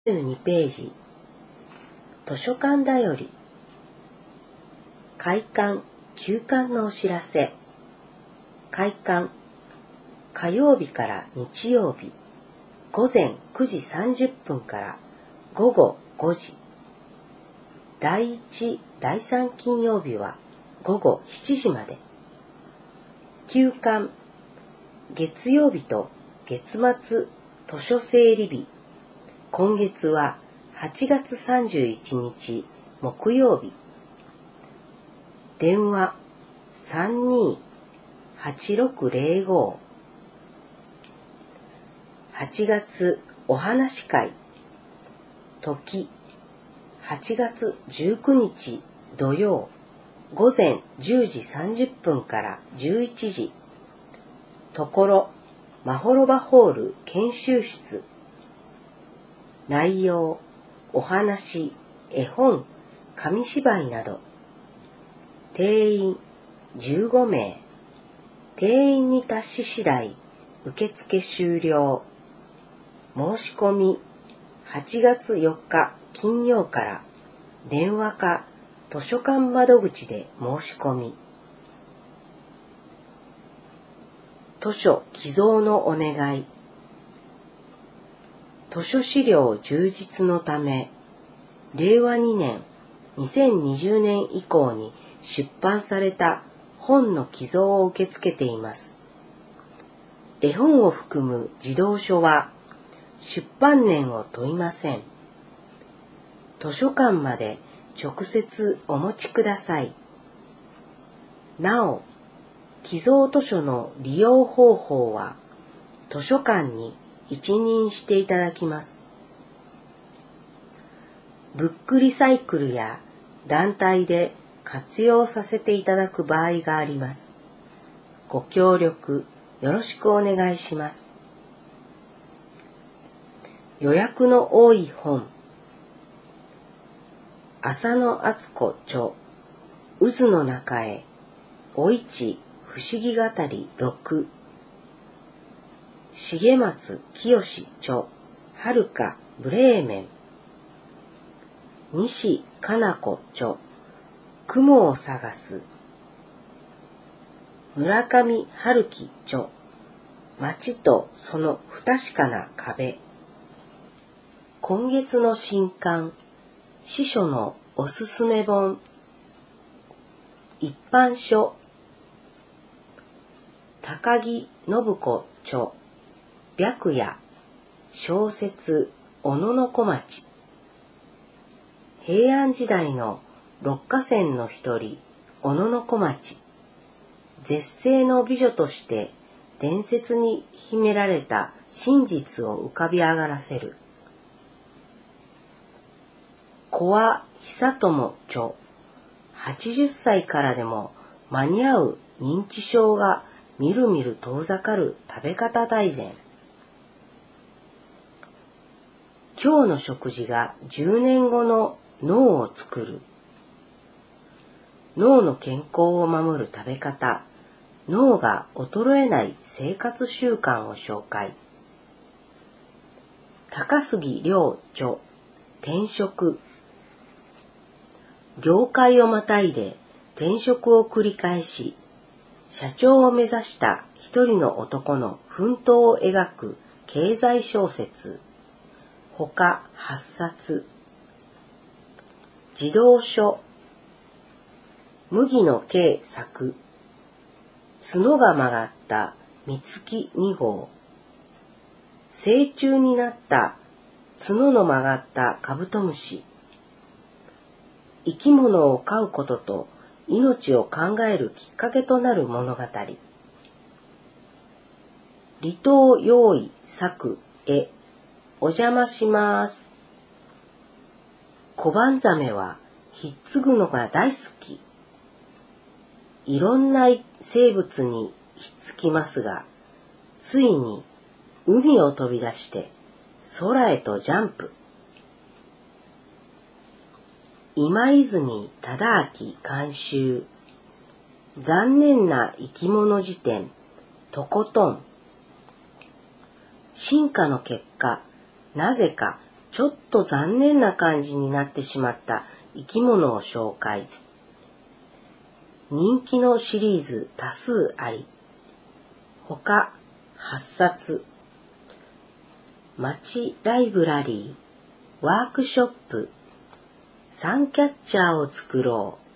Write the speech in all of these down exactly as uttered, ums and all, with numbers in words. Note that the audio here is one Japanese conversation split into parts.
じゅうにページ、図書館だより、開館・休館のお知らせ。開館、火曜日から日曜日、午前くじさんじゅっぷんから午後ごじ。だいいち、だいさん金曜日は午後しちじまで。休館、月曜日と月末図書整理日。今月ははちがつさんじゅういちにち木曜日。電話 さんにーはちろくぜろご。はちがつお話会。時はちがつじゅうくにち土曜午前じゅうじさんじゅっぷんからじゅういちじ。ところまほろばホール研修室。内容、お話、絵本、紙芝居など。定員じゅうごめい。定員に達し次第受付終了。申し込みはちがつよっか金曜から電話か図書館窓口で申し込み。図書寄贈のお願い。図書資料充実のため、れいわにねんにせんにじゅうねん以降に出版された本の寄贈を受け付けています。絵本を含む児童書は出版年を問いません。図書館まで直接お持ちください。なお、寄贈図書の利用方法は図書館に一任していただきます。ブックリサイクルや団体で活用させていただく場合があります。ご協力よろしくお願いします。予約の多い本。浅野敦子著、渦の中へ、お市不思議語りろく。重松清著、はるかブレーメン。西加奈子著、雲を探す。村上春樹著、街とその不確かな壁。今月の新刊、司書のおすすめ本。一般書。高木信子著、白夜。小説、小野の小町。平安時代の六歌仙の一人、小野の小町。絶世の美女として伝説に秘められた真実を浮かび上がらせる。小和久友著、はちじゅっさいからでも間に合う認知症がみるみる遠ざかる食べ方大全。今日の食事がじゅうねんごの脳を作る。脳の健康を守る食べ方、脳が衰えない生活習慣を紹介。高杉良著、転職。業界をまたいで転職を繰り返し、社長を目指した一人の男の奮闘を描く経済小説。他はっさつ。児童書。麦野圭作。角が曲がった三月に号。成虫になった角の曲がったカブトムシ。生き物を飼うことと命を考えるきっかけとなる物語。離島用意作絵。お邪魔します。コバンザメはひっつぐのが大好き。いろんな生物にひっつきますが、ついに海を飛び出して空へとジャンプ。今泉忠明監修。残念な生き物辞典、とことん。進化の結果、なぜかちょっと残念な感じになってしまった生き物を紹介。人気のシリーズ多数あり。他はっさつ。町ライブラリー、ワークショップ、サンキャッチャーを作ろう。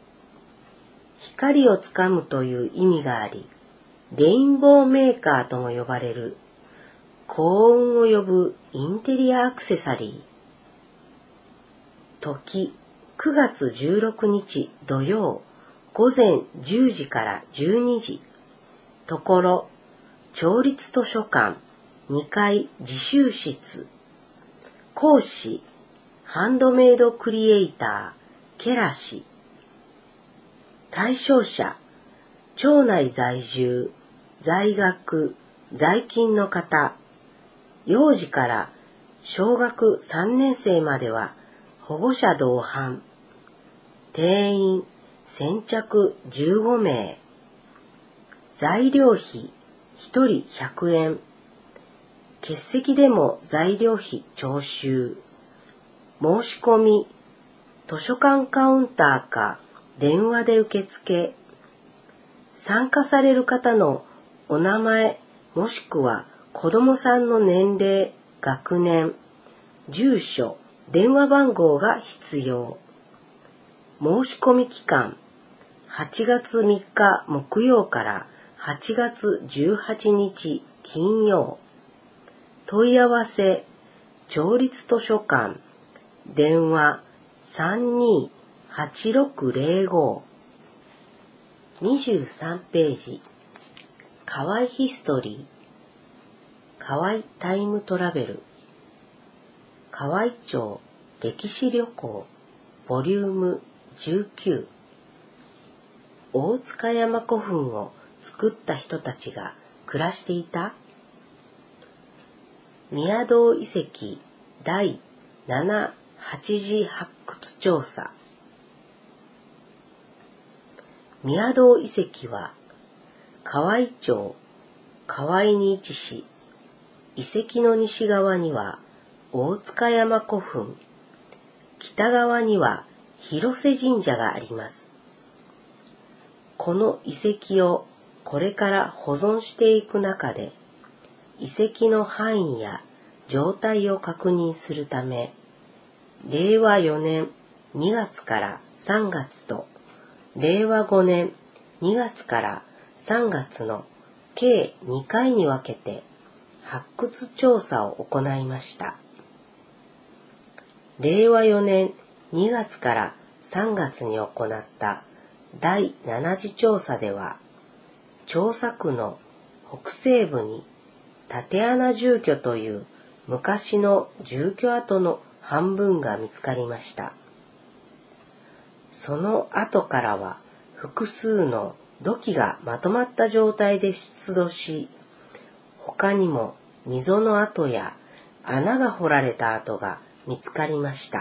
光をつかむという意味があり、レインボーメーカーとも呼ばれる幸運を呼ぶインテリアアクセサリー。時くがつじゅうろくにち土曜午前じゅうじからじゅうにじ。ところ町立図書館にかい自習室。講師ハンドメイドクリエイターケラ氏。対象者町内在住、在学、在勤の方。幼児から小学さんねんせいまでは保護者同伴。定員先着じゅうごめい。材料費ひとりひゃくえん。欠席でも材料費徴収。申し込み図書館カウンターか電話で受付。参加される方のお名前もしくは子どもさんの年齢、学年、住所、電話番号が必要。申し込み期間はちがつみっか木曜からはちがつじゅうはちにち金曜。問い合わせ町立図書館電話 さんにーはちろくぜろご。にじゅうさんページ。河合ヒストリー。河合タイムトラベル。河合町歴史旅行ボリュームじゅうきゅう。大塚山古墳を作った人たちが暮らしていた。宮堂遺跡だいななはちじ発掘調査。宮堂遺跡は河合町河合に位置し、遺跡の西側には大塚山古墳、北側には広瀬神社があります。この遺跡をこれから保存していく中で、遺跡の範囲や状態を確認するため、れいわよねんにがつからさんがつと、れいわごねんにがつからさんがつの計にかいに分けて発掘調査を行いました。れいわよねんにがつからさんがつに行っただいななじ調査では、調査区の北西部に竪穴住居という昔の住居跡の半分が見つかりました。その後からは複数の土器がまとまった状態で出土し、他にも溝の跡や穴が掘られた跡が見つかりました。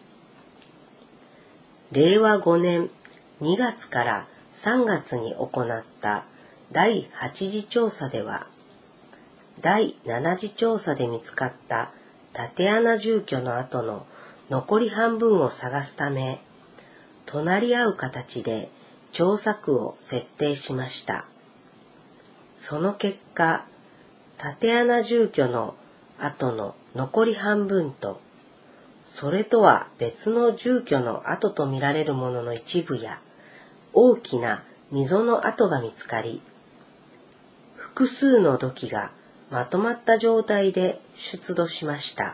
れいわごねんにがつからさんがつに行っただいはちじ調査では、だいななじ調査で見つかった竪穴住居の跡の残り半分を探すため、隣り合う形で調査区を設定しました。その結果、竪穴住居の跡の残り半分と、それとは別の住居の跡とみられるものの一部や、大きな溝の跡が見つかり、複数の土器がまとまった状態で出土しました。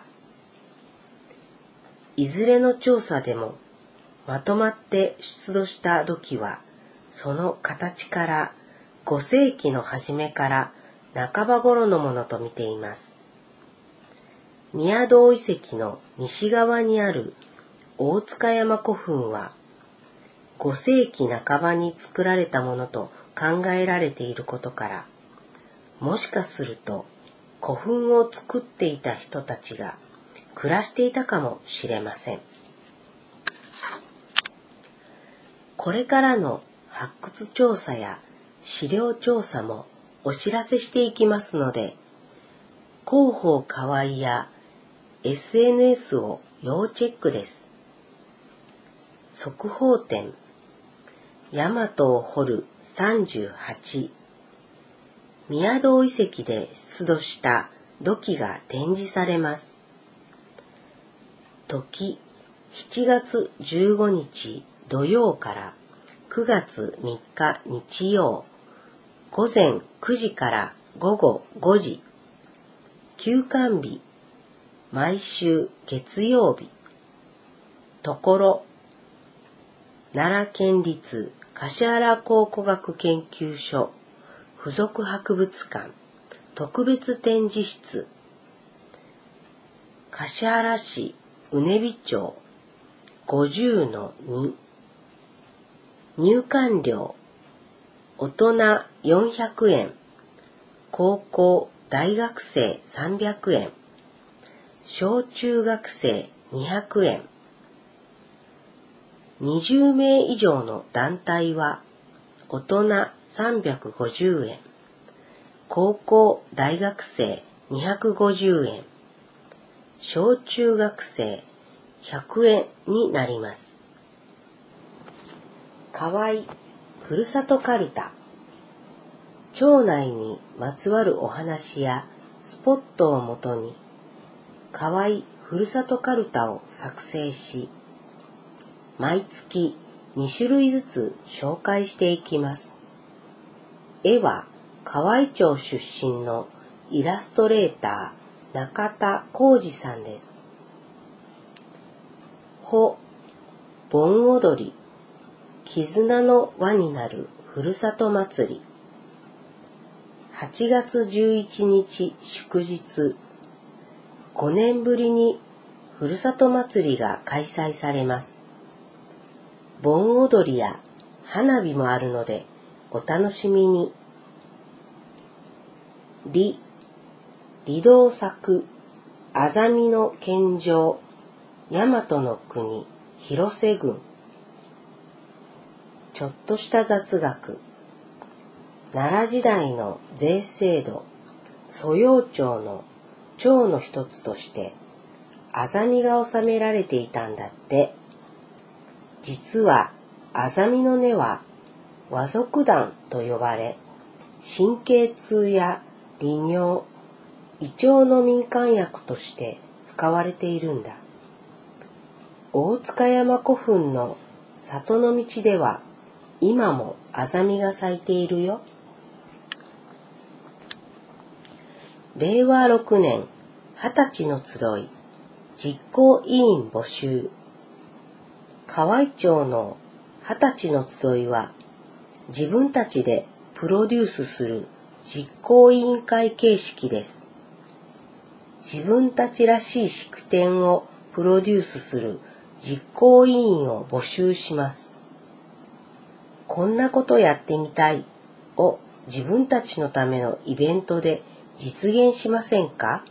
いずれの調査でもまとまって出土した土器は、その形からごせいきの初めから半ば頃のものと見ています。宮堂遺跡の西側にある大塚山古墳は、ごせいきなかばに作られたものと考えられていることから、もしかすると古墳を作っていた人たちが暮らしていたかもしれません。これからの発掘調査や資料調査もお知らせしていきますので、広報河合やエスエヌエス を要チェックです。速報展、大和を掘るさんじゅうはち、宮堂遺跡で出土した土器が展示されます。時、しちがつじゅうごにち土曜からくがつみっか日曜、午前くじから午後ごじ、休館日、毎週月曜日。ところ、奈良県立橿原考古学研究所附属博物館特別展示室、橿原市畝傍町 ごじゅうのに、入館料大人よんひゃくえん、高校大学生さんびゃくえん、小中学生にひゃくえん、にじゅうめい以上の団体は大人さんびゃくごじゅうえん、高校大学生にひゃくごじゅうえん、小中学生ひゃくえんになります。河合ふるさとかるた。町内にまつわるお話やスポットをもとに河合ふるさとかるたを作成し、毎月にしゅるいずつ紹介していきます。絵は河合町出身のイラストレーター中田浩二さんです。ほ、盆踊り、絆の輪になるふるさと祭り。はちがつじゅういちにち祝日、ごねんぶりにふるさと祭りが開催されます。盆踊りや花火もあるのでお楽しみに。李、李道作、あざみの献上、大和の国、広瀬郡。ちょっとした雑学。奈良時代の税制度、蘇陽町の町の一つとして、あざみが収められていたんだって。実は、あざみの根は和族檀と呼ばれ、神経痛や利尿、胃腸の民間薬として使われているんだ。大塚山古墳の里の道では、今もあざみが咲いているよ。れいわろくねんはたちの集い実行委員募集。河合町のはたちの集いは自分たちでプロデュースする実行委員会形式です。自分たちらしい式典をプロデュースする実行委員を募集します。こんなことやってみたいを自分たちのためのイベントで実現しませんか？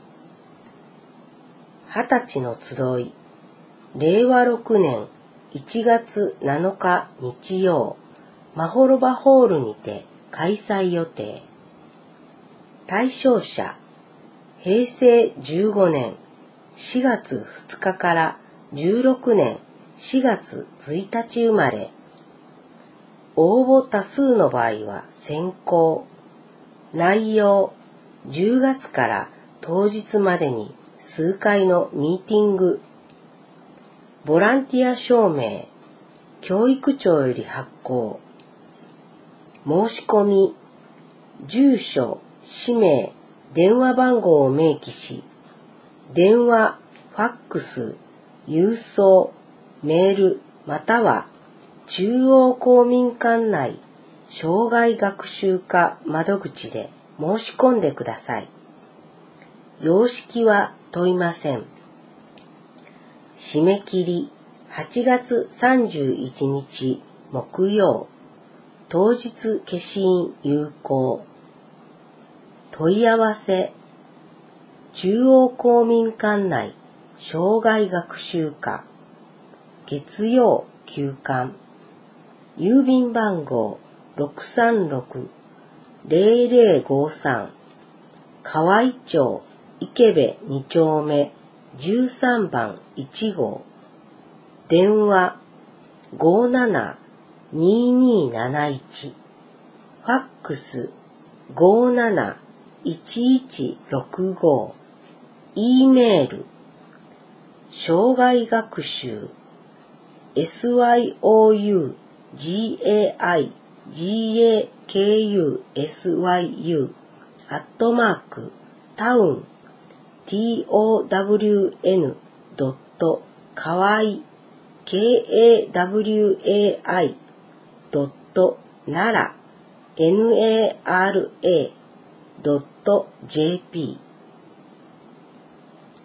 はたちの集い、れいわろくねんいちがつなのか日曜、まほろばホールにて開催予定。対象者、へいせいじゅうごねんしがつふつかからじゅうろくねんしがつついたち生まれ。応募多数の場合は先行。内容、じゅうがつから当日までに数回のミーティング。ボランティア証明、教育庁より発行。申し込み、住所、氏名、電話番号を明記し、電話、ファックス、郵送、メール、または中央公民館内障害学習課窓口で申し込んでください。様式は問いません。締め切りはちがつさんじゅういちにち木曜、当日消印有効。問い合わせ、中央公民館内障害学習課、月曜休館、郵便番号 ろくさんろくぜろぜろごさん、河合町池部にちょうめじゅうさんばんいちごう、電話ごーななにーにーなないち、ファックスごーなないちいちろくご、E メール生涯学習 エスワイオーユージーエーアイジーエーケーユーエスワイユー アットマークタウン ティーオーダブリューエヌ ドットかわい ケーエーダブリューエーアイ ドットナラ エヌエーアールエー ドット ジェーピー。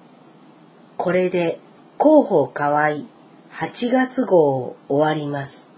これで広報かわいはちがつごうを終わります。